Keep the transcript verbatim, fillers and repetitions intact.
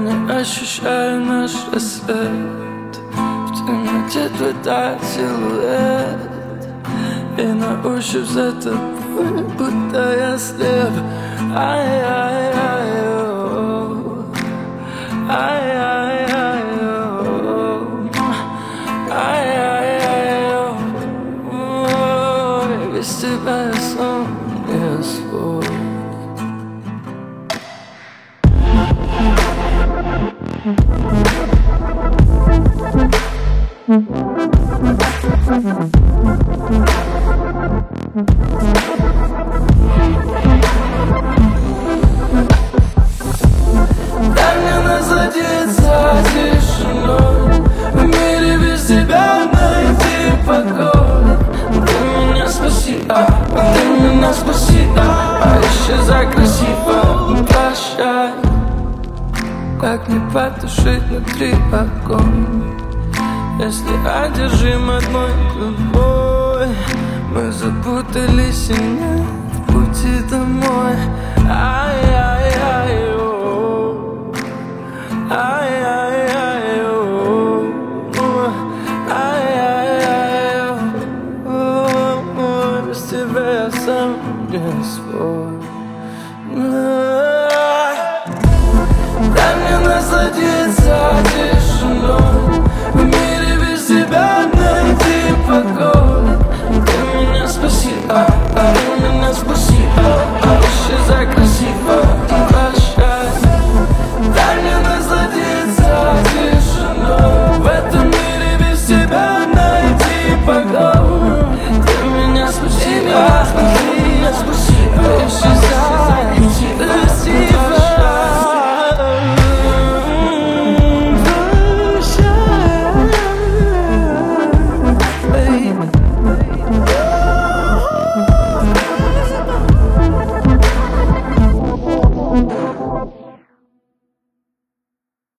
не ощущаю наш рассвет. В темноте твой тает силуэт, и на ощупь за тобой, будто я слеп. Ай-яй-яй-о, ай-яй-яй-о, ай-яй-яй-о. Без тебя я сам не свой. Дай мне насладиться тишиной, в мире без тебя найти покой. Ты меня спаси, а, ты меня спаси, а, а исчезай красиво, прощай. Как не потушить внутри огонь, если одержим одной любовь? Мы запутались и нет пути домой. Ай-яй-яй-о, ай-яй-яй-о, ай-яй-яй-о. Без тебя я сам не свой.